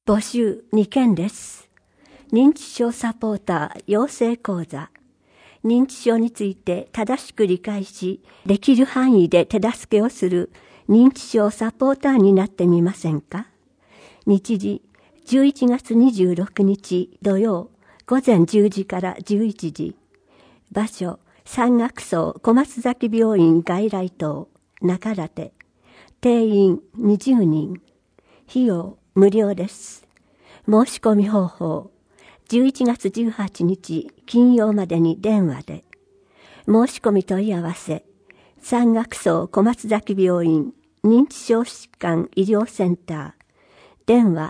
募集2件です。認知症サポーター養成講座。認知症について正しく理解し、できる範囲で手助けをする認知症サポーターになってみませんか？日時11月26日土曜午前10時から11時。場所山岳荘小松崎病院外来棟中立。定員20人。費用無料です。申し込み方法、11月18日金曜までに電話で。申し込み問い合わせ、山岳荘小松崎病院認知症疾患医療センター、電話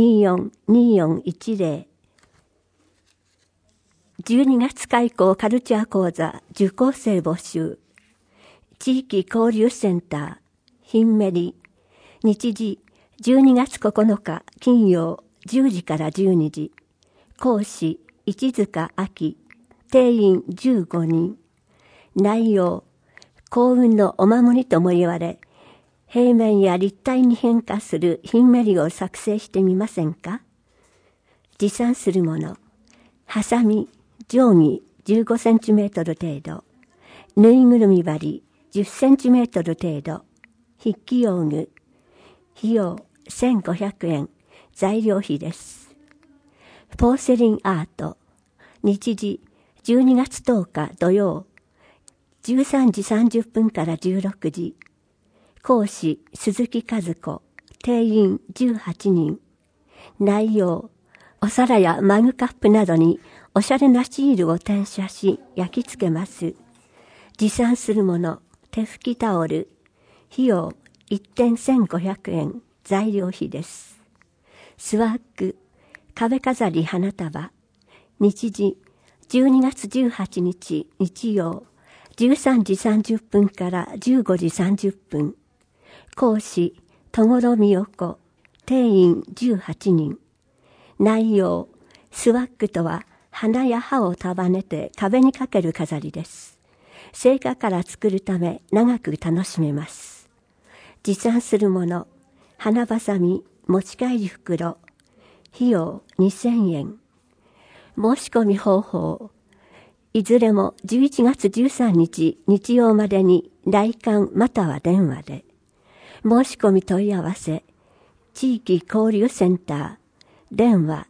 242410。12月開講カルチャー講座受講生募集。地域交流センター、ヒンメリ。日時12月9日金曜10時から12時。講師市塚明。定員15人。内容、幸運のお守りとも言われ、平面や立体に変化するヒンメリを作成してみませんか？持参するもの、ハサミ、定規15センチメートル程度、ぬいぐるみ針10センチメートル程度、筆記用具。費用1500円、材料費です。ポーセリンアート。日時12月10日土曜、13時30分から16時。講師鈴木和子。定員18人。内容、お皿やマグカップなどにおしゃれなシールを転写し焼き付けます。持参するもの、手拭きタオル。費用1点1500円、材料費です。スワッグ、壁飾り花束。日時12月18日日曜、13時30分から15時30分。講師、戸頃美代子。定員18人。内容、スワッグとは花や葉を束ねて壁にかける飾りです。生花から作るため長く楽しめます。持参するもの、花ばさみ、持ち帰り袋。費用2000円。申し込み方法、いずれも11月13日日曜までに来館または電話で。申し込み問い合わせ、地域交流センター、電話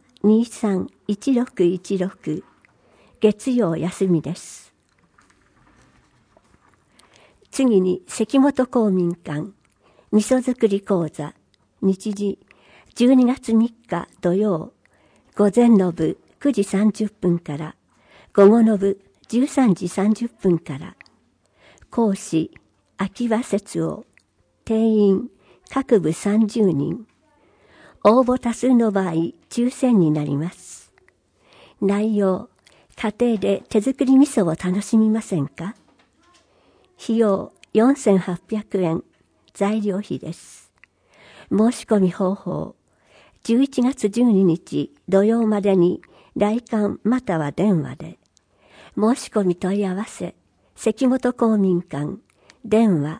231616。月曜休みです。次に関本公民館味噌作り講座。日時12月3日土曜、午前の部9時30分から午後の部13時30分から。講師秋葉節夫。定員各部30人。応募多数の場合抽選になります。内容、家庭で手作り味噌を楽しみませんか？費用4800円、材料費です。申し込み方法、11月12日土曜までに来館または電話で。申し込み問い合わせ、関本公民館、電話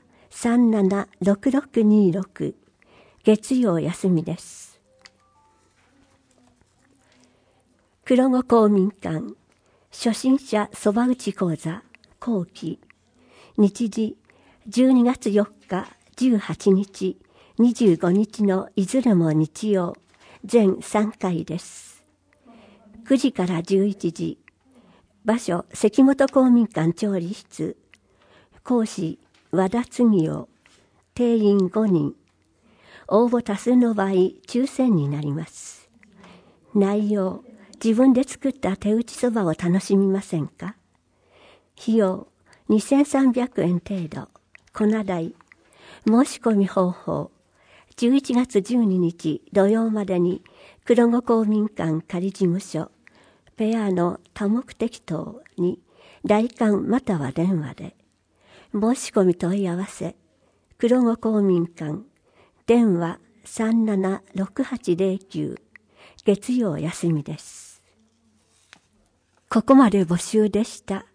376626。月曜休みです。黒子公民館初心者そば打ち講座後期。日時12月4日18日25日のいずれも日曜、全3回です。9時から11時。場所関本公民館調理室。講師和田次夫。定員5人。応募多数の場合抽選になります。内容、自分で作った手打ちそばを楽しみませんか？費用2300円程度。粉代。申し込み方法、11月12日土曜までに黒子公民館仮事務所ペアの多目的棟に来館または電話で。申し込み問い合わせ、黒子公民館、電話376809。月曜休みです。ここまで募集でした。